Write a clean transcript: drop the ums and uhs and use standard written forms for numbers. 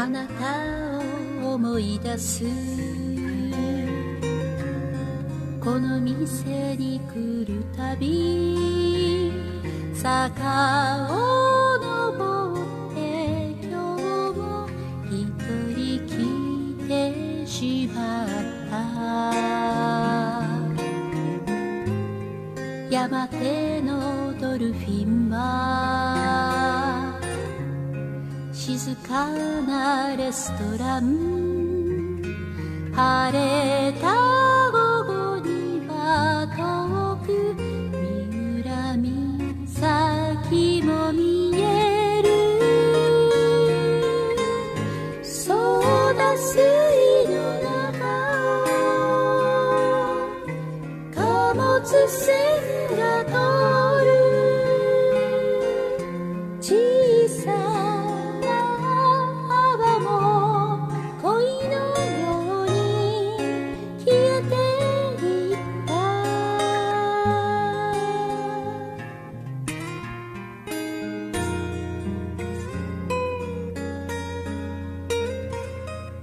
あなたを思い出すこの店に来るたび坂を登って今日も一人来てしまった山手のドルフィンは静かなレストラン晴れた